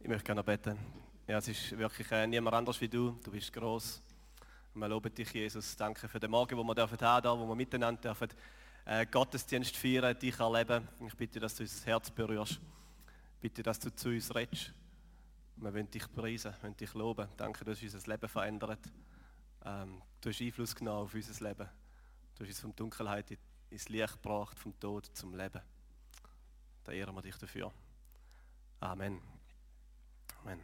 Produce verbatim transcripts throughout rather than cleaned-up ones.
Ich möchte gerne beten. Ja, es ist wirklich äh, niemand anders wie du. Du bist gross. Wir loben dich, Jesus. Danke für den Morgen, wo wir dürfen haben, da, wo wir miteinander dürfen äh, Gottesdienst feiern, dich erleben. Ich bitte, dass du unser Herz berührst. Bitte, dass du zu uns redest. Wir wollen dich preisen, wir wollen dich loben. Danke, du hast unser Leben verändert. Ähm, du hast Einfluss genommen auf unser Leben. Du hast uns von Dunkelheit ins Licht gebracht, vom Tod zum Leben. Da ehren wir dich dafür. Amen. Amen.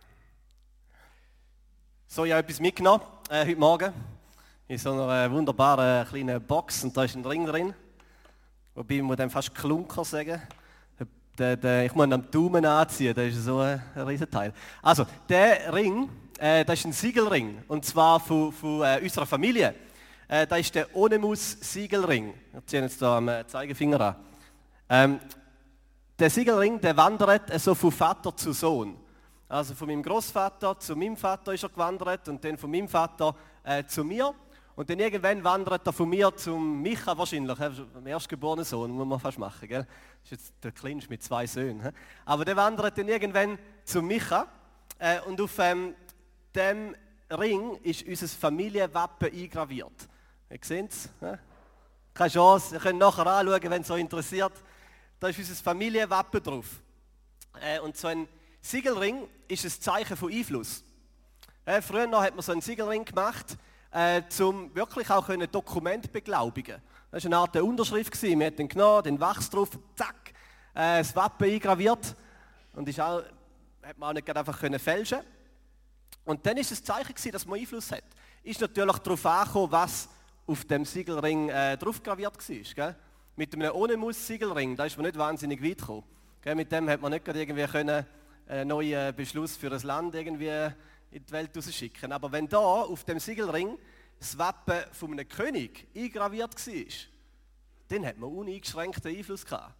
So, ich habe etwas mitgenommen äh, heute Morgen. In so einer wunderbaren kleinen Box. Und da ist ein Ring drin. Wobei ich muss dem fast Klunker sagen. Der, der, ich muss ihn am Daumen anziehen, das ist so ein, ein Riesenteil. Also, der Ring, äh, das ist ein Siegelring. Und zwar von, von äh, unserer Familie. Äh, das ist der Onemus-Siegelring. Wir ziehen jetzt hier am äh, Zeigefinger an. Ähm, der Siegelring, der wandert äh, so von Vater zu Sohn. Also von meinem Großvater zu meinem Vater ist er gewandert und dann von meinem Vater äh, zu mir. Und dann irgendwann wandert er von mir zum Micha wahrscheinlich, dem erstgeborenen Sohn, muss man fast machen, gell? Das ist jetzt der Kleinste mit zwei Söhnen. He? Aber der wandert dann irgendwann zum Micha. Äh, und auf ähm, dem Ring ist unser Familienwappen eingraviert. Ihr seht es? Keine Chance, ihr könnt nachher anschauen, wenn es euch interessiert. Da ist unser Familienwappen drauf. Äh, und so ein Siegelring ist ein Zeichen von Einfluss. Äh, früher noch hat man so einen Siegelring gemacht, äh, um wirklich auch ein Dokument beglaubigen. Das war eine Art der Unterschrift. Gewesen. Wir haben den genommen, den Wachs drauf, zack, äh, das Wappen eingraviert. Und ist auch, hat man auch nicht einfach können fälschen. Und dann war es ein Zeichen gewesen, dass man Einfluss hat. Ist natürlich darauf angekommen, was auf dem Siegelring äh, drauf graviert war. Gell? Mit einem Onemus-Siegelring, da ist man nicht wahnsinnig weit gekommen. Gell? Mit dem hat man nicht irgendwie können, einen neuen Beschluss für ein Land irgendwie in die Welt rausschicken. Aber wenn da auf dem Siegelring das Wappen von einem König eingraviert war, dann hat man uneingeschränkten Einfluss gehabt.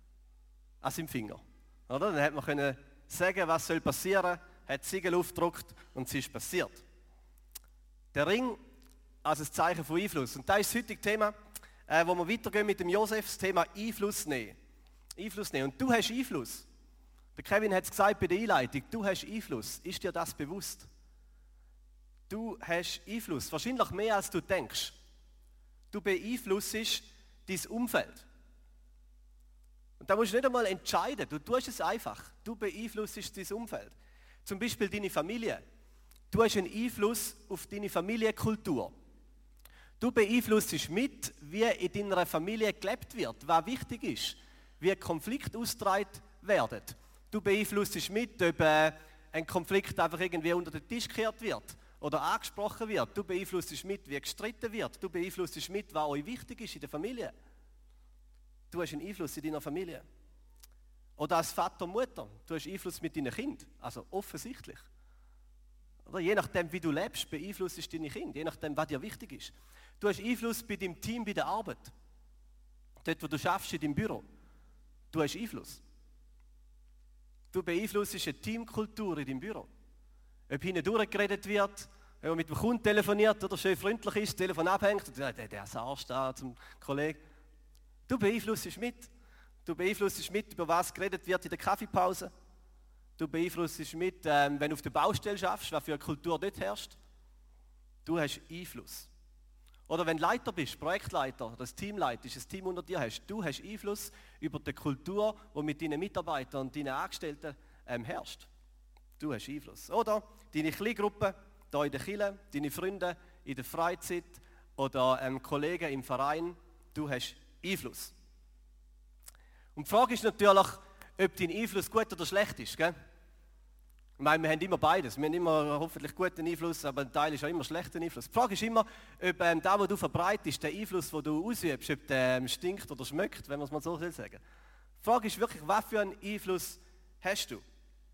An seinem Finger. Oder? Dann hat man können sagen, was soll passieren, hat das Siegel aufgedruckt und es ist passiert. Der Ring als ein Zeichen von Einfluss. Und das ist das heutige Thema, äh, wo wir weitergehen mit dem Josef, das Thema Einfluss nehmen. Einfluss nehmen. Und du hast Einfluss. Der Kevin hat es gesagt bei der Einleitung, du hast Einfluss. Ist dir das bewusst? Du hast Einfluss, wahrscheinlich mehr als du denkst. Du beeinflusst dein Umfeld. Und da musst du nicht einmal entscheiden, du tust es einfach. Du beeinflusst dein Umfeld. Zum Beispiel deine Familie. Du hast einen Einfluss auf deine Familienkultur. Du beeinflusst mit, wie in deiner Familie gelebt wird, was wichtig ist, wie Konflikte ausgetragen werden. Du beeinflusst mit, ob äh, ein Konflikt einfach irgendwie unter den Tisch gekehrt wird oder angesprochen wird. Du beeinflusst mit, wie gestritten wird. Du beeinflusst mit, was euch wichtig ist in der Familie. Du hast einen Einfluss in deiner Familie. Oder als Vater, Mutter, du hast Einfluss mit deinen Kindern. Also offensichtlich. Oder je nachdem, wie du lebst, beeinflusst du deine Kinder. Je nachdem, was dir wichtig ist. Du hast Einfluss bei deinem Team, bei der Arbeit. Dort, wo du schaffst, in deinem Büro. Du hast Einfluss. Du beeinflusst eine Teamkultur in deinem Büro. Ob hinten durchgeredet wird, wenn man mit dem Kunden telefoniert oder schön freundlich ist, das Telefon abhängt und sagt, der, der Arsch da zum Kollegen. Du beeinflusst mit. Du beeinflusst mit, über was geredet wird in der Kaffeepause. Du beeinflusst mit, ähm, wenn du auf der Baustelle schaffst, was für eine Kultur dort herrscht. Du hast Einfluss. Oder wenn du Leiter bist, Projektleiter, das Team leitest, das Team unter dir hast, du hast Einfluss über die Kultur, die mit deinen Mitarbeitern und deinen Angestellten ähm, herrscht. Du hast Einfluss. Oder deine Kleingruppe hier in der Kirche, deine Freunde in der Freizeit oder ähm, Kollegen im Verein, du hast Einfluss. Und die Frage ist natürlich, ob dein Einfluss gut oder schlecht ist. Gell? Ich meine, wir haben immer beides. Wir haben immer hoffentlich guten Einfluss, aber ein Teil ist auch immer schlechter Einfluss. Die Frage ist immer, ob ähm, da, wo du verbreitest, der Einfluss, den du ausübst, ob der ähm, stinkt oder schmeckt, wenn man es mal so sagen will. Die Frage ist wirklich, was für einen Einfluss hast du?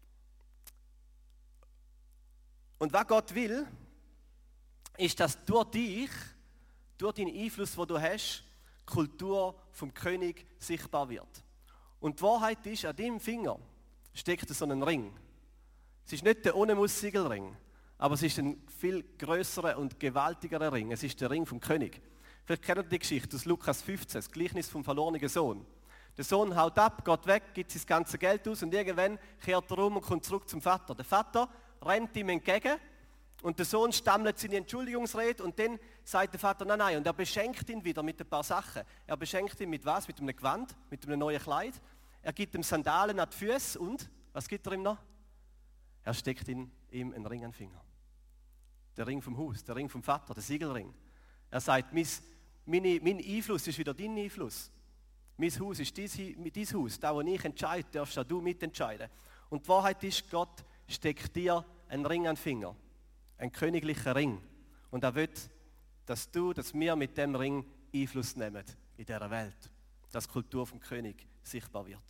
Und was Gott will, ist, dass durch dich, durch den Einfluss, den du hast, die Kultur vom König sichtbar wird. Und die Wahrheit ist, an deinem Finger steckt so ein Ring. Es ist nicht der Onemus-Siegelring, aber es ist ein viel grösserer und gewaltigerer Ring. Es ist der Ring vom König. Vielleicht kennt ihr die Geschichte aus Lukas fünfzehn, das Gleichnis vom verlorenen Sohn. Der Sohn haut ab, geht weg, gibt sein ganzes Geld aus und irgendwann kehrt er um und kommt zurück zum Vater. Der Vater rennt ihm entgegen und der Sohn stammelt seine Entschuldigungsrede und dann sagt der Vater nein, nein und er beschenkt ihn wieder mit ein paar Sachen. Er beschenkt ihn mit was? Mit einem Gewand, mit einem neuen Kleid. Er gibt ihm Sandalen an die Füße und, was gibt er ihm noch? Er steckt in ihm einen Ring an den Finger. Der Ring vom Haus, der Ring vom Vater, der Siegelring. Er sagt, mein, meine, mein Einfluss ist wieder dein Einfluss. Mein Haus ist dein, dein Haus. Da, wo ich entscheide, darfst auch du mitentscheiden. Und die Wahrheit ist, Gott steckt dir einen Ring an den Finger. Einen königlichen Ring. Und er will, dass du, dass wir mit dem Ring Einfluss nehmen in dieser Welt. Dass die Kultur vom König sichtbar wird.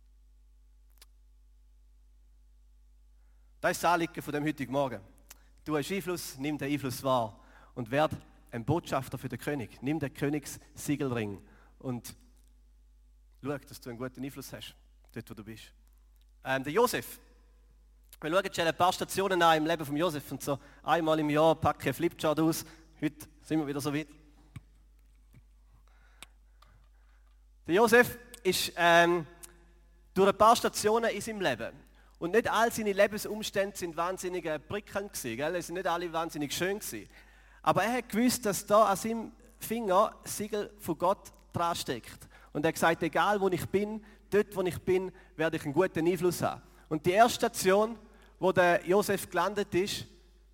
Das ist das Anliegen von dem heutigen Morgen. Du hast Einfluss, nimm den Einfluss wahr und werd ein Botschafter für den König. Nimm den Königssiegelring und schau, dass du einen guten Einfluss hast, dort wo du bist. Ähm, der Josef. Wir schauen schon ein paar Stationen an im Leben von Josef und so einmal im Jahr packe ich einen Flipchart aus. Heute sind wir wieder so weit. Der Josef ist ähm, durch ein paar Stationen in seinem Leben. Und nicht all seine Lebensumstände sind wahnsinnig äh, prickelnd gewesen, gell? Es sind nicht alle wahnsinnig schön gewesen. Aber er hat gewusst, dass da an seinem Finger das Siegel von Gott dran steckt. Und er hat gesagt, egal wo ich bin, dort wo ich bin, werde ich einen guten Einfluss haben. Und die erste Station, wo der Josef gelandet ist,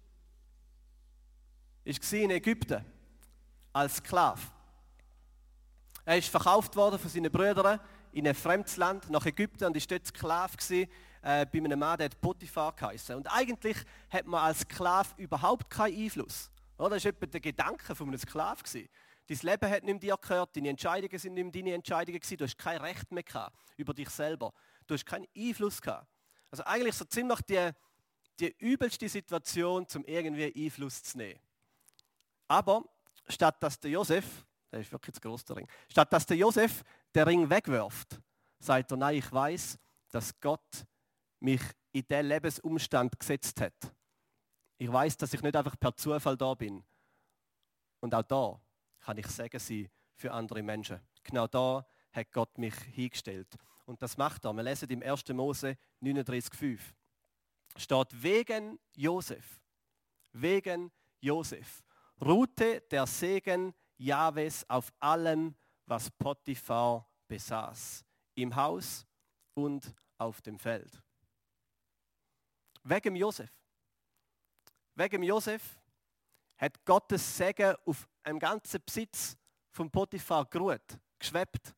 war in Ägypten als Sklave. Er ist verkauft worden von seinen Brüdern in ein fremdes Land nach Ägypten und war dort Sklave gewesen, äh, bei einem Mann, der hat Potiphar geheißen. Und eigentlich hat man als Sklave überhaupt keinen Einfluss. Oder? Das war etwa der Gedanke von einem Sklave gewesen. Dein Leben hat nicht mehr dir gehört, deine Entscheidungen sind nicht mehr deine Entscheidungen gewesen, du hast kein Recht mehr gehabt über dich selber. Du hast keinen Einfluss gehabt. Also eigentlich so ziemlich die, die übelste Situation, um irgendwie Einfluss zu nehmen. Aber statt dass der Josef, der ist wirklich zu gross, der Ring, statt dass der Josef den Ring wegwirft, sagt er, nein, ich weiß, dass Gott mich in diesen Lebensumstand gesetzt hat. Ich weiß, dass ich nicht einfach per Zufall da bin. Und auch da kann ich Segen sein für andere Menschen. Genau da hat Gott mich hingestellt. Und das macht er. Wir lesen im ersten Mose neununddreißig fünf. Steht wegen Josef, wegen Josef, ruhte der Segen Jahwes auf allem, was Potiphar besaß, im Haus und auf dem Feld. Wegen Josef. Wegen Josef hat Gottes Segen auf einem ganzen Besitz von Potiphar geruht, geschwebt.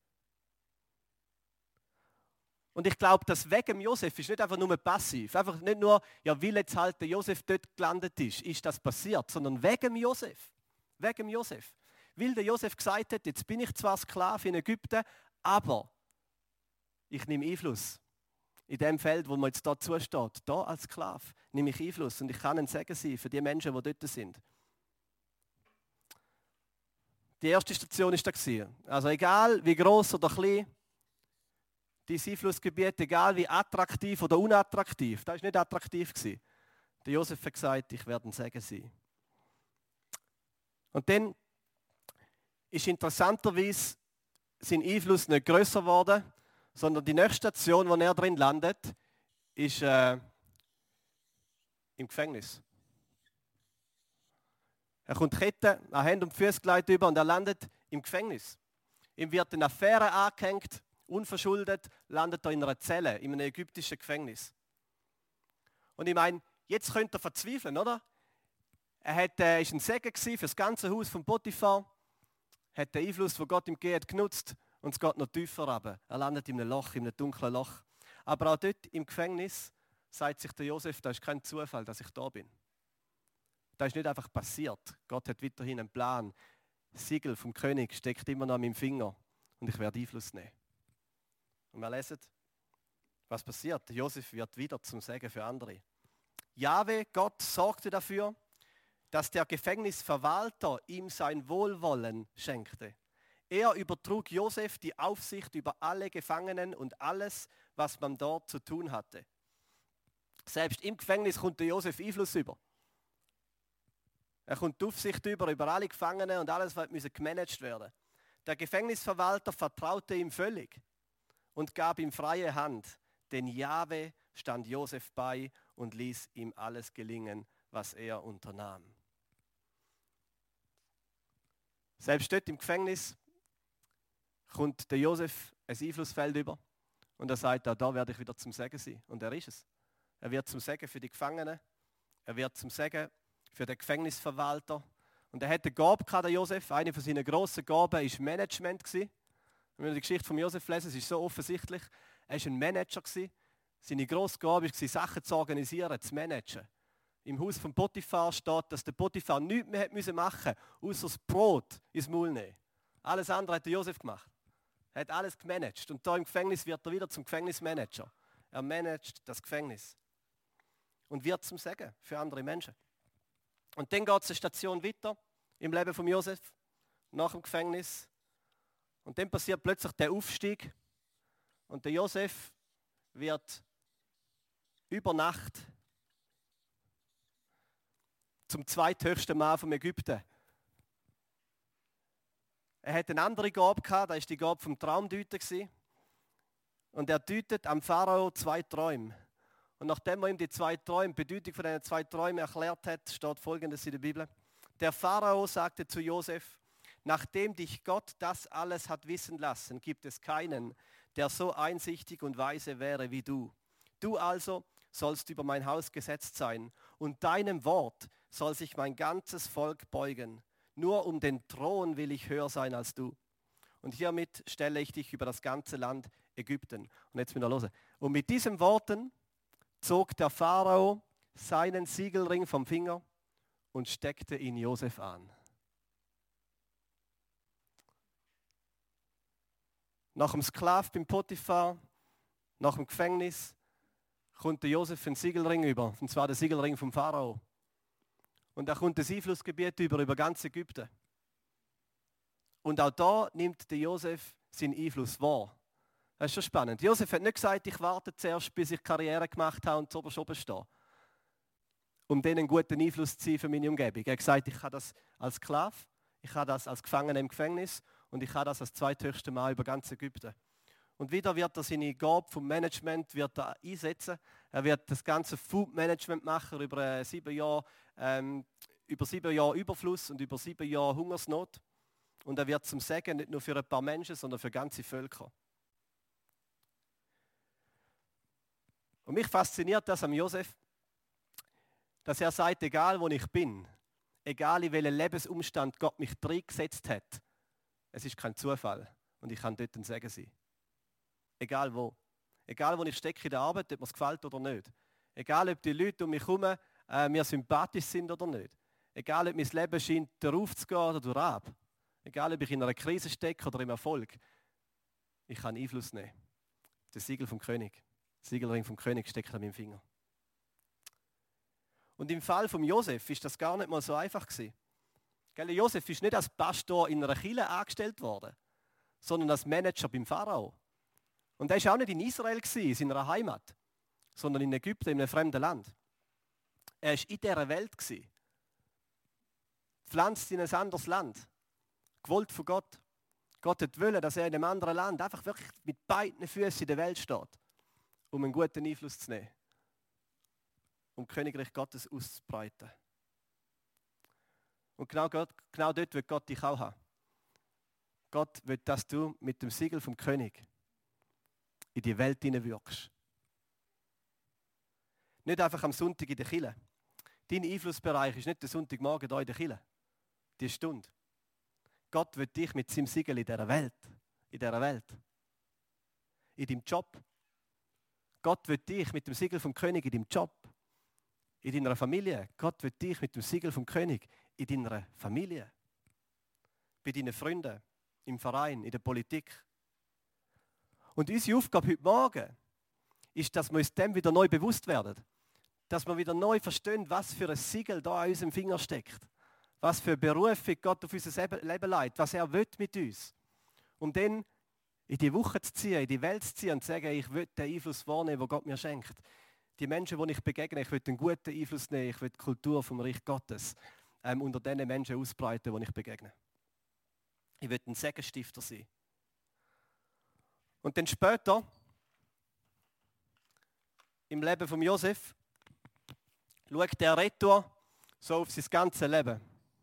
Und ich glaube, das wegen Josef ist nicht einfach nur passiv. Einfach nicht nur, ja, weil jetzt halt der Josef dort gelandet ist, ist das passiert, sondern wegen Josef. Wegen Josef. Weil der Josef gesagt hat, jetzt bin ich zwar Sklave in Ägypten, aber ich nehme Einfluss. In dem Feld, wo man jetzt da zusteht, da als Sklave, nehme ich Einfluss und ich kann ein Segen sein für die Menschen, die dort sind. Die erste Station war da. Also egal wie gross oder klein, dein Einflussgebiet, egal wie attraktiv oder unattraktiv, das war nicht attraktiv. Der Josef hat gesagt, ich werde ein Segen sein. Und dann ist interessanterweise sein Einfluss nicht grösser geworden, sondern die nächste Station, wo er drin landet, ist äh, im Gefängnis. Er kommt Ketten an Hände und Füße gelegt über und er landet im Gefängnis. Ihm wird eine Affäre angehängt, unverschuldet, landet er in einer Zelle, in einem ägyptischen Gefängnis. Und ich meine, jetzt könnte er verzweifeln, oder? Er hat, äh, ist ein Segen für das ganze Haus von Potiphar, hat den Einfluss, den Gott ihm gegeben hat, genutzt und es geht noch tiefer runter. Er landet in einem Loch, in einem dunklen Loch. Aber auch dort im Gefängnis sagt sich der Josef, das ist kein Zufall, dass ich da bin. Das ist nicht einfach passiert. Gott hat weiterhin einen Plan. Das Siegel vom König steckt immer noch an meinem Finger und ich werde Einfluss nehmen. Und wir lesen, was passiert. Josef wird wieder zum Segen für andere. Jahwe, Gott, sorgte dafür, dass der Gefängnisverwalter ihm sein Wohlwollen schenkte. Er übertrug Josef die Aufsicht über alle Gefangenen und alles, was man dort zu tun hatte. Selbst im Gefängnis kommt der Josef Einfluss über. Er kommt die Aufsicht über, über alle Gefangenen und alles, was gemanagt werden. Der Gefängnisverwalter vertraute ihm völlig. und gab ihm freie Hand, denn Jahwe stand Josef bei und ließ ihm alles gelingen, was er unternahm. Selbst dort im Gefängnis kommt der Josef ein Einflussfeld über und er sagt, auch da werde ich wieder zum Segen sein. Und er ist es. Er wird zum Segen für die Gefangenen, er wird zum Segen für den Gefängnisverwalter. Und er hatte eine Gabe gehabt, der Josef. Eine von seinen grossen Gaben war Management. Wenn wir die Geschichte von Josef lesen, es ist so offensichtlich. Er war ein Manager. Seine grosse Gabe war, Sachen zu organisieren, zu managen. Im Haus von Potiphar steht, dass der Potiphar nichts mehr machen musste, außer das Brot ins Maul nehmen. Alles andere hat der Josef gemacht. Er hat alles gemanagt. Und da im Gefängnis wird er wieder zum Gefängnismanager. Er managt das Gefängnis. Und wird zum Segen für andere Menschen. Und dann geht es eine Station weiter im Leben von Josef, nach dem Gefängnis. Und dann passiert plötzlich der Aufstieg. Und der Josef wird über Nacht zum zweithöchsten Mann von Ägypten. Er hat eine andere Gabe gehabt, das war die Gabe vom Traumdeuten. Und er deutet am Pharao zwei Träume. Und nachdem er ihm die zwei Träume, die Bedeutung von diesen zwei Träumen erklärt hat, steht Folgendes in der Bibel. Der Pharao sagte zu Josef, nachdem dich Gott das alles hat wissen lassen, gibt es keinen, der so einsichtig und weise wäre wie du. Du also sollst über mein Haus gesetzt sein und deinem Wort soll sich mein ganzes Volk beugen. Nur um den Thron will ich höher sein als du. Und hiermit stelle ich dich über das ganze Land Ägypten. Und jetzt müssen wir hören. Und mit diesen Worten zog der Pharao seinen Siegelring vom Finger und steckte ihn Josef an. Nach dem Sklav beim Potiphar, nach dem Gefängnis, kommt der Josef einen Siegelring über, und zwar den Siegelring vom Pharao. Und er kommt das Einflussgebiet über, über ganz Ägypten. Und auch da nimmt der Josef seinen Einfluss wahr. Das ist schon spannend. Josef hat nicht gesagt, ich warte zuerst, bis ich Karriere gemacht habe und zu oberst oben stehe, um denen einen guten Einfluss zu sein für meine Umgebung. Er hat gesagt, ich habe das als Sklave, ich habe das als Gefangener im Gefängnis und ich habe das als zweithöchster Mann über ganz Ägypten. Und wieder wird er seine Gabe vom Management wird er einsetzen. Er wird das ganze Food Management machen über sieben Jahre, ähm, über sieben Jahre Überfluss und über sieben Jahre Hungersnot. Und er wird zum Segen nicht nur für ein paar Menschen, sondern für ganze Völker. Und mich fasziniert das am Josef, dass er sagt, egal wo ich bin, egal in welchen Lebensumstand Gott mich reingesetzt hat, es ist kein Zufall und ich kann dort ein Segen sein. Egal wo. Egal wo ich stecke in der Arbeit, ob mir es gefällt oder nicht. Egal ob die Leute um mich herum äh, mir sympathisch sind oder nicht. Egal ob mein Leben scheint darauf zu gehen oder durchab. Egal ob ich in einer Krise stecke oder im Erfolg. Ich kann Einfluss nehmen. Das Siegel vom König. Der Siegelring vom König steckt an meinem Finger. Und im Fall von Josef ist das gar nicht mal so einfach gewesen. Gell, Josef ist nicht als Pastor in einer Kirche angestellt worden, sondern als Manager beim Pharao. Und er war auch nicht in Israel gewesen, in seiner Heimat, sondern in Ägypten, in einem fremden Land. Er war in dieser Welt gewesen. Pflanzt in ein anderes Land. Gewollt von Gott. Gott hat wollen, dass er in einem anderen Land einfach wirklich mit beiden Füßen in der Welt steht, um einen guten Einfluss zu nehmen. Um das Königreich Gottes auszubreiten. Und genau, Gott, genau dort will Gott dich auch haben. Gott will, dass du mit dem Siegel vom König in die Welt hineinwirkst. Nicht einfach am Sonntag in der Kirche. Dein Einflussbereich ist nicht der Sonntagmorgen hier in der Kirche. Die Stunde. Gott will dich mit seinem Siegel in dieser Welt. In dieser Welt. In deinem Job. Gott will dich mit dem Siegel vom König in deinem Job. In deiner Familie. Gott will dich mit dem Siegel vom König in deiner Familie. Bei deinen Freunden. Im Verein. In der Politik. Und unsere Aufgabe heute Morgen ist, dass wir uns dem wieder neu bewusst werden. Dass wir wieder neu verstehen, was für ein Siegel da an unserem Finger steckt. Was für eine Berufung Gott auf unser Leben leitet. Was er will mit uns. Um dann in die Woche zu ziehen, in die Welt zu ziehen und zu sagen, ich will den Einfluss wahrnehmen, den Gott mir schenkt. Die Menschen, die ich begegne, ich will einen guten Einfluss nehmen, ich will die Kultur vom Reich Gottes ähm, unter den Menschen ausbreiten, die ich begegne. Ich will ein Segenstifter sein. Und dann später, im Leben von Josef, schaut der Retour so auf sein ganzes Leben.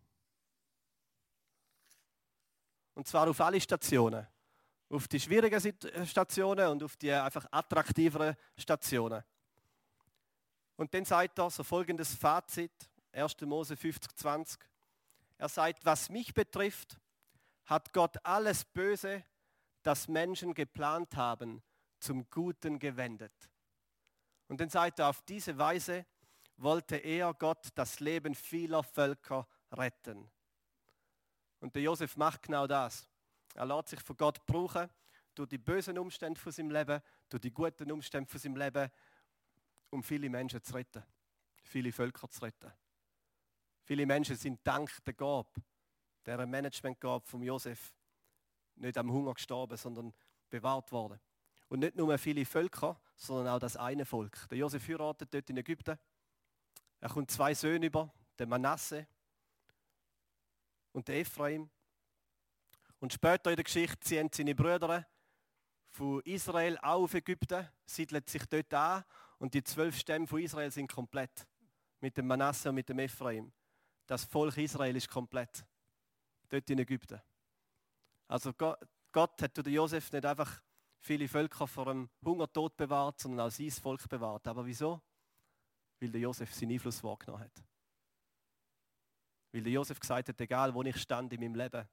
Und zwar auf alle Stationen. Auf die schwierigen Stationen und auf die einfach attraktiveren Stationen. Und dann sagt er so folgendes Fazit, erster Mose fünfzig, zwanzig. Er sagt, was mich betrifft, hat Gott alles Böse, das Menschen geplant haben, zum Guten gewendet. Und dann sagt er, auf diese Weise wollte er, Gott, das Leben vieler Völker retten. Und der Josef macht genau das. Er lässt sich von Gott brauchen, durch die bösen Umstände von seinem Leben, durch die guten Umstände von seinem Leben, um viele Menschen zu retten, viele Völker zu retten. Viele Menschen sind dank der Gabe, der Managementgabe von Josef, nicht am Hunger gestorben, sondern bewahrt worden. Und nicht nur viele Völker, sondern auch das eine Volk. Der Josef heiratet dort in Ägypten. Er kommt zwei Söhne über, den Manasse und den Ephraim. Und später in der Geschichte ziehen seine Brüder von Israel auch auf Ägypten, siedeln sich dort an und die zwölf Stämme von Israel sind komplett. Mit dem Manasse und mit dem Ephraim. Das Volk Israel ist komplett. Dort in Ägypten. Also Gott, Gott hat durch Josef nicht einfach viele Völker vor dem Hungertod bewahrt, sondern auch sein Volk bewahrt. Aber wieso? Weil der Josef seinen Einfluss wahrgenommen hat. Weil der Josef gesagt hat, egal wo ich stand in meinem Leben,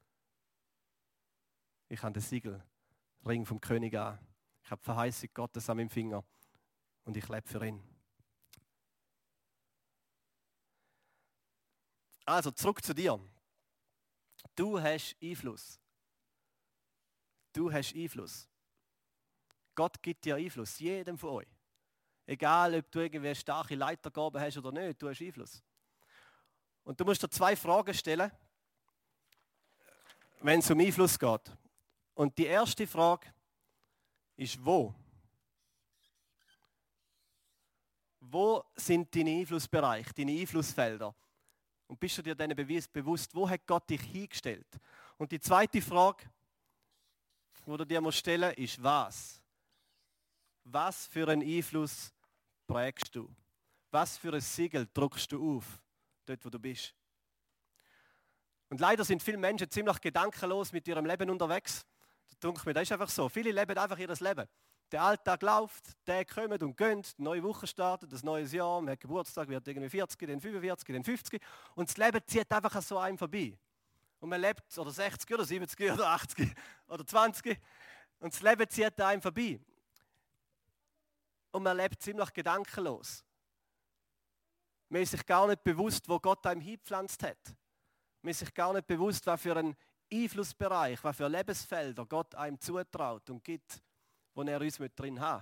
ich habe den Siegel, Ring vom König an. Ich habe die Verheißung Gottes an meinem Finger und ich lebe für ihn. Also zurück zu dir. Du hast Einfluss. Du hast Einfluss. Gott gibt dir Einfluss, jedem von euch. Egal, ob du irgendwie starke Leitergaben hast oder nicht, du hast Einfluss. Und du musst dir zwei Fragen stellen, wenn es um Einfluss geht. Und die erste Frage ist, wo? Wo sind deine Einflussbereiche, deine Einflussfelder? Und bist du dir denen bewusst, wo hat Gott dich hingestellt? Und die zweite Frage, die du dir musst stellen musst, ist, was? Was für einen Einfluss prägst du? Was für ein Siegel druckst du auf, dort wo du bist? Und leider sind viele Menschen ziemlich gedankenlos mit ihrem Leben unterwegs. Das denke mir, das ist einfach so. Viele leben einfach ihr Leben. Der Alltag läuft, der kommt und geht, die neue Woche startet, das neue Jahr, man hat Geburtstag, wird irgendwie vierzig, dann fünfundvierzig, dann fünfzig und das Leben zieht einfach so einem vorbei. Und man lebt, oder sechzig oder siebzig oder achtzig oder zwanzig und das Leben zieht einem vorbei. Und man lebt ziemlich gedankenlos. Man ist sich gar nicht bewusst, wo Gott einem hingepflanzt hat. Man ist sich gar nicht bewusst, was für einen Einflussbereich, was für Lebensfelder Gott einem zutraut und gibt, wo er uns mit drin hat.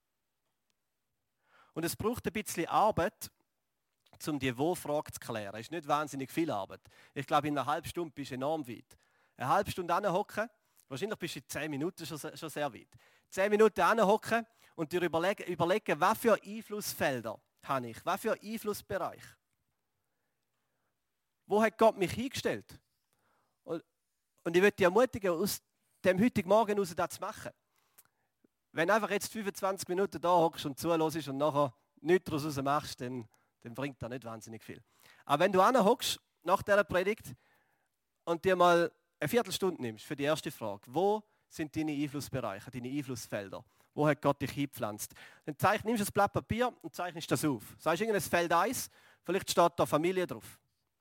Und es braucht ein bisschen Arbeit, um die Wo-Frage zu klären. Es ist nicht wahnsinnig viel Arbeit. Ich glaube, in einer halben Stunde bist du enorm weit. Eine halbe Stunde hinhocken, wahrscheinlich bist du in zehn Minuten schon, schon sehr weit. Zehn Minuten hinhocken und dir überlegen, überlegen, was für Einflussfelder habe ich, was für Einflussbereich. Wo hat Gott mich hingestellt? Und, und ich möchte dich ermutigen, aus dem heutigen Morgen heraus das zu machen. Wenn du einfach jetzt fünfundzwanzig Minuten da hockst und zuhörst und nachher nichts daraus machst, dann, dann bringt das nicht wahnsinnig viel. Aber wenn du hockst nach dieser Predigt und dir mal eine Viertelstunde nimmst für die erste Frage, wo sind deine Einflussbereiche, deine Einflussfelder? Wo hat Gott dich hingepflanzt? Dann zeich, nimmst du ein Blatt Papier und zeichnest das auf. Sagst irgendein Feld eins, vielleicht steht da Familie drauf.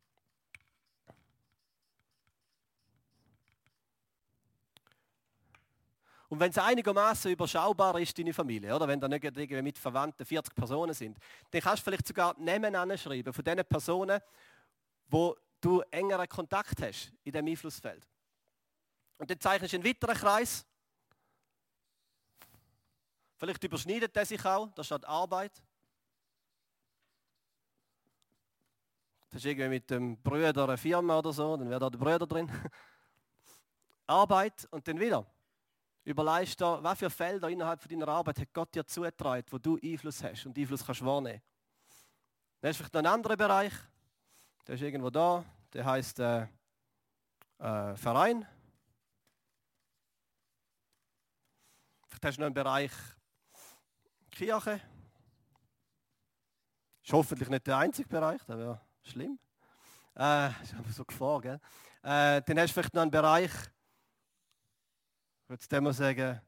Und wenn es einigermaßen überschaubar ist, deine Familie, oder wenn da nicht irgendwie mit Verwandten vierzig Personen sind, dann kannst du vielleicht sogar Namen anschreiben von den Personen, wo du engeren Kontakt hast in diesem Einflussfeld. Und dann zeichnest du einen weiteren Kreis. Vielleicht überschneidet der sich auch, da steht Arbeit. Das ist irgendwie mit dem Bruder eine Firma oder so, dann wäre da der Bruder drin. Arbeit und dann wieder. Überlegst dir, was für Felder innerhalb von deiner Arbeit hat Gott dir zugetragen, wo du Einfluss hast und Einfluss kannst wahrnehmen. Dann ist vielleicht noch ein anderer Bereich, der ist irgendwo da, der heißt äh, äh, Verein. Vielleicht hast du noch einen Bereich Kirche. Ist hoffentlich nicht der einzige Bereich, das wäre schlimm. Äh, ist aber so Gefahr, gell? Äh, dann hast du vielleicht noch einen Bereich, ich würde jetzt mal sagen,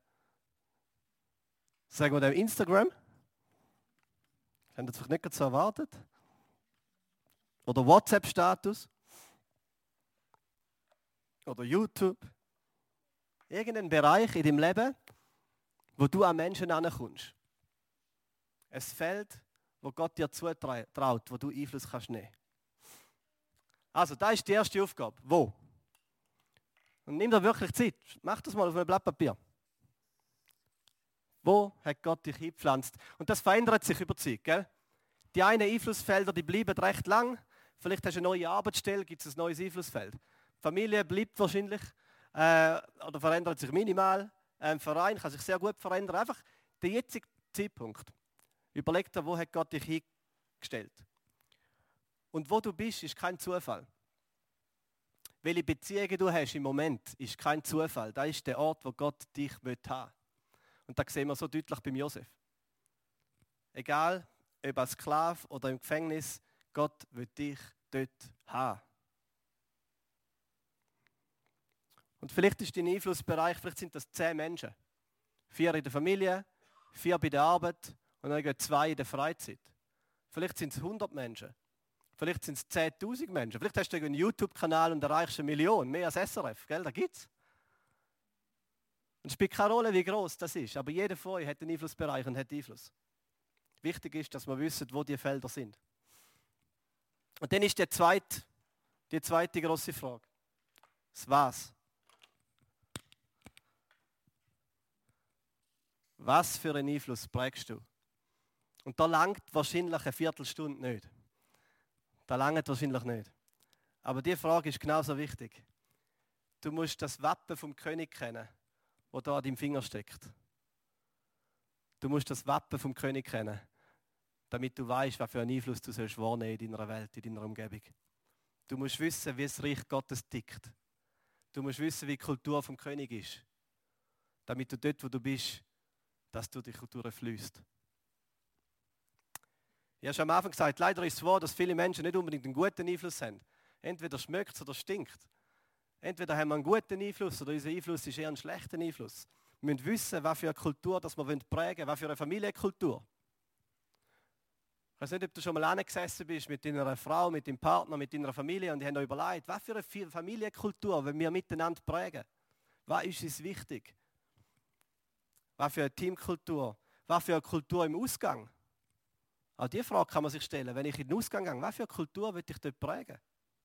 sagen wir dem Instagram. Haben das vielleicht nicht so erwartet. Oder WhatsApp-Status. Oder YouTube. Irgendein Bereich in deinem Leben, wo du an Menschen herankommst. Ein Feld, wo Gott dir zutraut, wo du Einfluss kannst nehmen. Also, das ist die erste Aufgabe. Wo? Und nimm dir wirklich Zeit. Mach das mal auf einem Blatt Papier. Wo hat Gott dich eingepflanzt? Und das verändert sich über die Zeit, gell? Die einen Einflussfelder, die bleiben recht lang. Vielleicht hast du eine neue Arbeitsstelle, gibt es ein neues Einflussfeld. Die Familie bleibt wahrscheinlich äh, oder verändert sich minimal. Ein Verein kann sich sehr gut verändern. Einfach der jetzige Zeitpunkt. Überleg dir, wo hat Gott dich hingestellt. Und wo du bist, ist kein Zufall. Welche Beziehungen du hast im Moment, ist kein Zufall. Das ist der Ort, wo Gott dich haben will. Und das sehen wir so deutlich beim Josef. Egal, ob als Sklave oder im Gefängnis, Gott will dich dort haben. Und vielleicht ist dein Einflussbereich, vielleicht sind das zehn Menschen. Vier in der Familie, vier bei der Arbeit und dann zwei in der Freizeit. Vielleicht sind es hundert Menschen. Vielleicht sind es zehntausend Menschen. Vielleicht hast du einen YouTube-Kanal und erreichst eine Million, mehr als S R F. Gell? Da gibt's. Und es spielt keine Rolle, wie groß das ist. Aber jeder von euch hat einen Einflussbereich und hat Einfluss. Wichtig ist, dass wir wissen, wo die Felder sind. Und dann ist die zweite, die zweite grosse Frage. Das Was. Was für einen Einfluss prägst du? Und da langt wahrscheinlich eine Viertelstunde nicht. Da langt wahrscheinlich nicht. Aber die Frage ist genauso wichtig. Du musst das Wappen vom König kennen, das da an deinem Finger steckt. Du musst das Wappen vom König kennen, damit du weißt, was für einen Einfluss du sollst wahrnehmen in deiner Welt, in deiner Umgebung. Du musst wissen, wie das Reich Gottes tickt. Du musst wissen, wie die Kultur vom König ist. Damit du dort, wo du bist, dass du die Kultur fließt. Ich habe schon am Anfang gesagt, leider ist es wahr, dass viele Menschen nicht unbedingt einen guten Einfluss haben. Entweder schmeckt es oder stinkt. Entweder haben wir einen guten Einfluss oder unser Einfluss ist eher ein schlechter Einfluss. Wir müssen wissen, was für eine Kultur das wir prägen wollen, was für eine Familienkultur. Ich weiß nicht, ob du schon mal angesessen bist mit deiner Frau, mit deinem Partner, mit deiner Familie und die haben euch überlegt, was für eine Familienkultur wollen wir miteinander prägen. Was ist uns wichtig? Was für eine Teamkultur? Was für eine Kultur im Ausgang? Auch diese Frage kann man sich stellen, wenn ich in den Ausgang gehe, was für eine Kultur will ich dort prägen?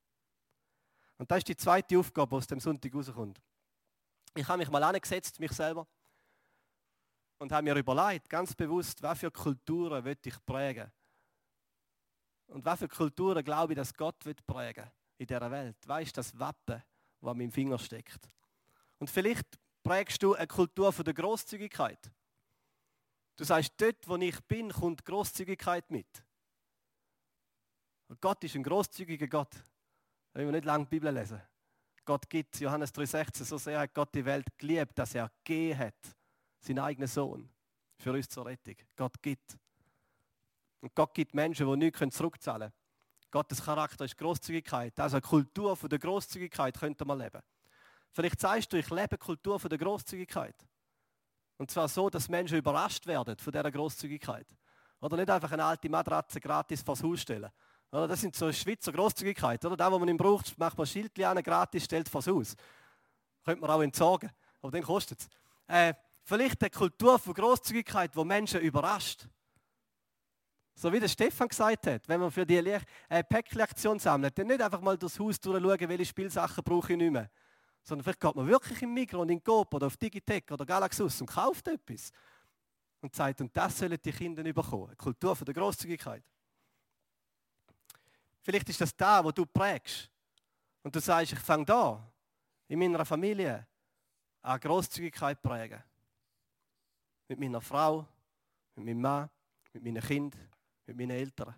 Und das ist die zweite Aufgabe, die aus dem Sonntag rauskommt. Ich habe mich mal angesetzt, mich selber, und habe mir überlegt, ganz bewusst, was für Kulturen will ich prägen? Und was für Kulturen glaube ich, dass Gott will prägen in dieser Welt? Was ist das Wappen, das an meinem Finger steckt? Und vielleicht prägst du eine Kultur von der Grosszügigkeit. Du sagst, dort, wo ich bin, kommt Grosszügigkeit mit. Und Gott ist ein grosszügiger Gott. Da wollen wir nicht lange die Bibel lesen. Gott gibt, Johannes drei sechzehn, so sehr hat Gott die Welt geliebt, dass er gegeben hat, seinen eigenen Sohn, für uns zur Rettung. Gott gibt. Und Gott gibt Menschen, die nichts zurückzahlen können. Gottes Charakter ist Grosszügigkeit. Also eine Kultur von der Grosszügigkeit könnte man leben. Vielleicht sagst du, ich lebe eine Kultur von der Grosszügigkeit. Und zwar so, dass Menschen überrascht werden von dieser Grosszügigkeit. Oder nicht einfach eine alte Matratze gratis vors Haus stellen. Oder das sind so Schweizer Grosszügigkeit. Oder da, wo man ihn braucht, macht man ein Schildchen an, gratis, stellt vors Haus. Könnte man auch entsorgen, aber dann kostet es. Äh, vielleicht eine Kultur von Grosszügigkeit, die Menschen überrascht. So wie der Stefan gesagt hat, wenn man für die äh, Päckchen-Aktion sammelt, dann nicht einfach mal durchs Haus durchschauen, welche Spielsachen brauche ich nicht mehr. Sondern vielleicht geht man wirklich im Migros und in Coop oder auf Digitec oder Galaxus und kauft etwas. Und sagt, und das sollen die Kinder bekommen. Eine Kultur von der Grosszügigkeit. Vielleicht ist das da, wo du prägst. Und du sagst, ich fange da, in meiner Familie, an Grosszügigkeit prägen. Mit meiner Frau, mit meinem Mann, mit meinen Kindern, mit meinen Eltern.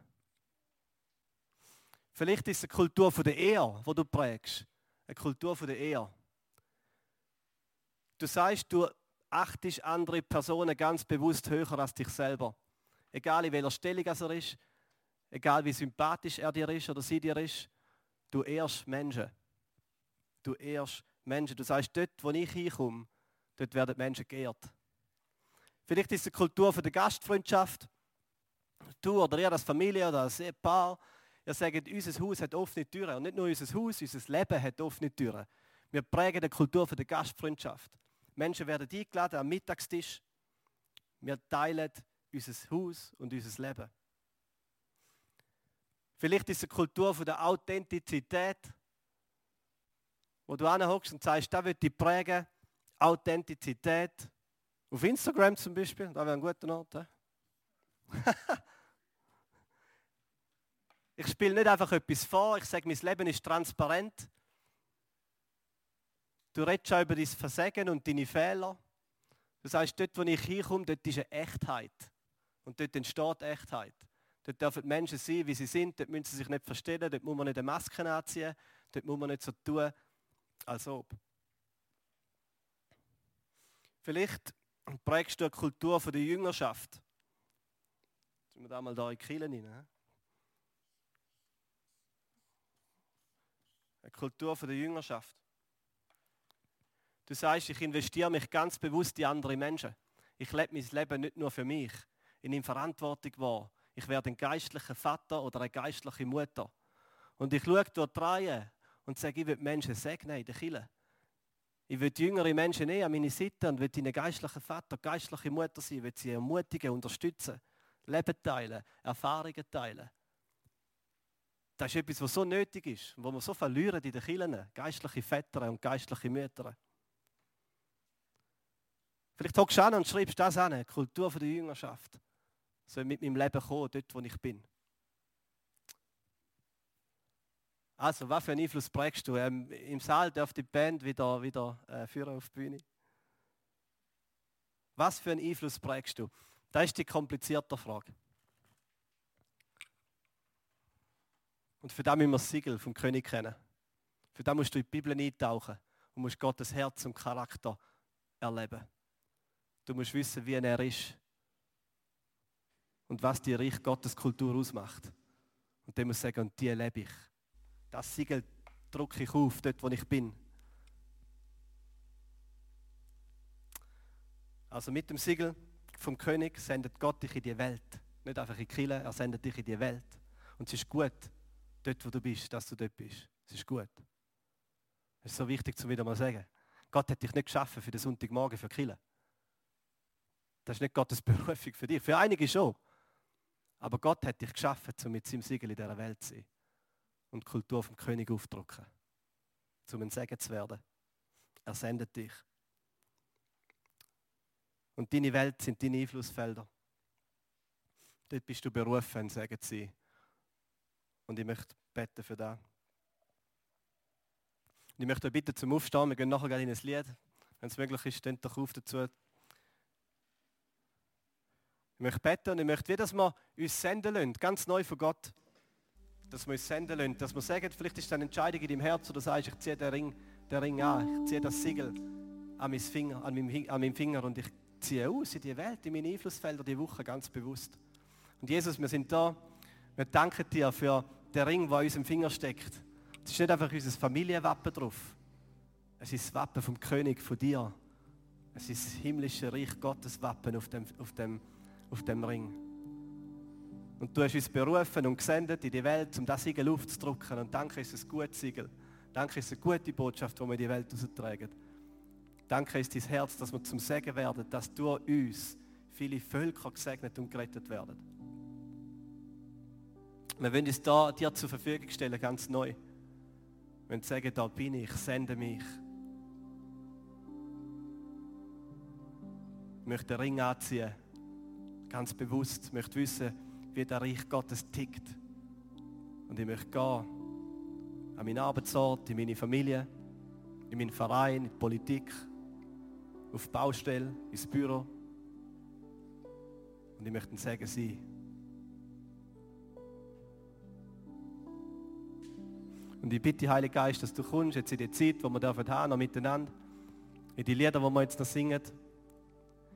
Vielleicht ist es eine Kultur von der Ehe, die du prägst. Eine Kultur von der Ehe. Du sagst, du achtest andere Personen ganz bewusst höher als dich selber. Egal in welcher Stellung er ist, egal wie sympathisch er dir ist oder sie dir ist, du ehrst Menschen. Du ehrst Menschen. Du sagst, dort, wo ich hinkomme, dort werden Menschen geehrt. Vielleicht ist es eine Kultur von der Gastfreundschaft. Du oder ihr als Familie oder als Paar, ihr sagt, unser Haus hat offene Türen. Und nicht nur unser Haus, unser Leben hat offene Türen. Wir prägen die Kultur von der Gastfreundschaft. Menschen werden eingeladen am Mittagstisch. Wir teilen unser Haus und unser Leben. Vielleicht ist es eine Kultur von der Authentizität, wo du anhockst und sagst, da wird ich prägen, Authentizität. Auf Instagram zum Beispiel, da wäre ein guter Ort. Ja? Ich spiele nicht einfach etwas vor, ich sage, mein Leben ist transparent. Du redest auch über dein Versagen und deine Fehler. Du sagst, dort, wo ich hinkomme, dort ist eine Echtheit. Und dort entsteht Echtheit. Dort dürfen die Menschen sein, wie sie sind. Dort müssen sie sich nicht verstellen. Dort muss man nicht eine Maske anziehen. Dort muss man nicht so tun, als ob. Vielleicht prägst du eine Kultur von der Jüngerschaft. Jetzt sind wir da mal da in die Kirche rein. Eine Kultur von der Jüngerschaft. Du sagst, ich investiere mich ganz bewusst in andere Menschen. Ich lebe mein Leben nicht nur für mich. Ich nehme Verantwortung wahr. Ich werde ein geistlicher Vater oder eine geistliche Mutter. Und ich schaue durch die Reihe und sage, ich will Menschen segnen in der Kirche. Ich will jüngere Menschen nehmen an meine Seite und will ihnen geistlicher Vater, geistliche Mutter sein, will sie ermutigen, unterstützen, Leben teilen, Erfahrungen teilen. Das ist etwas, was so nötig ist, wo wir so verlieren in den Kirchen, geistliche Väter und geistliche Mütter. Vielleicht hockst du an und schreibst das an, die Kultur der Jüngerschaft. Soll mit meinem Leben kommen, dort wo ich bin. Also, was für einen Einfluss prägst du? Ähm, Im Saal darf die Band wieder, wieder äh, führen auf die Bühne. Was für einen Einfluss prägst du? Das ist die komplizierte Frage. Und für das müssen wir das Siegel vom König kennen. Für das musst du in die Bibel eintauchen und musst Gottes Herz und Charakter erleben. Du musst wissen, wie er ist und was die Reich Gottes Kultur ausmacht. Und dann musst du sagen, und die lebe ich. Das Siegel drücke ich auf, dort wo ich bin. Also mit dem Siegel vom König sendet Gott dich in die Welt. Nicht einfach in die Kirche, er sendet dich in die Welt. Und es ist gut, dort wo du bist, dass du dort bist. Es ist gut. Es ist so wichtig, zu wieder mal sagen. Gott hat dich nicht geschaffen für den Sonntagmorgen für die Kirche. Das ist nicht Gottes Berufung für dich. Für einige schon. Aber Gott hat dich geschaffen, um mit seinem Siegel in dieser Welt zu sein. Und die Kultur vom König aufdrücken. Um ein Segen zu werden. Er sendet dich. Und deine Welt sind deine Einflussfelder. Dort bist du berufen, ein Segen zu sein. Und ich möchte beten für das. Und ich möchte euch bitten zum Aufstehen. Wir gehen nachher gerne in ein Lied. Wenn es möglich ist, steht doch auf dazu. Ich möchte beten und ich möchte wieder, dass wir uns senden lassen, ganz neu von Gott. Dass wir uns senden lassen, dass wir sagen, vielleicht ist das eine Entscheidung in deinem Herz, oder sagst, ich ziehe den Ring, den Ring an, ich ziehe das Siegel an meinen Finger, an meinem, an meinem Finger und ich ziehe aus in die Welt, in meine Einflussfelder die Woche ganz bewusst. Und Jesus, wir sind da, wir danken dir für den Ring, der an unserem Finger steckt. Es ist nicht einfach unser Familienwappen drauf, es ist das Wappen vom König, von dir. Es ist das himmlische Reich Gottes Wappen auf dem, auf dem auf dem Ring. Und du hast uns berufen und gesendet in die Welt, um das Siegel aufzudrücken. Und danke, ist es ein gutes Siegel. Danke, ist es eine gute Botschaft, die wir in die Welt raustragen. Danke, ist dein Herz, dass wir zum Segen werden, dass durch uns viele Völker gesegnet und gerettet werden. Wir wollen uns da dir zur Verfügung stellen, ganz neu. Wir wollen sagen, da bin ich, sende mich. Ich möchte den Ring anziehen. Ganz bewusst, ich möchte wissen, wie der Reich Gottes tickt. Und ich möchte gehen an meinen Arbeitsort, in meine Familie, in meinen Verein, in die Politik, auf die Baustelle, ins Büro. Und ich möchte ein Segen sein. Und ich bitte, Heiliger Geist, dass du kommst, jetzt in die Zeit, die wir haben, noch miteinander, in die Lieder, die wir jetzt noch singen.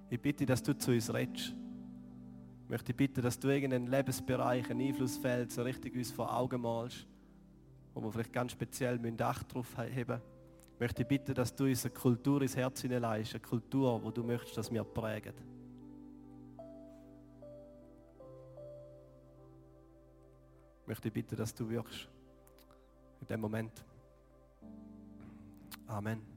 Ich bitte, dass du zu uns redest. Ich möchte bitten, dass du irgendeinen Lebensbereich, einen Einflussfeld so richtig uns vor Augen malst, wo wir vielleicht ganz speziell Acht drauf haben müssen. Ich möchte bitten, dass du uns eine Kultur ins Herz hineinleihst, eine Kultur, wo du möchtest, dass wir prägen. Ich möchte bitten, dass du wirkst in dem Moment. Amen.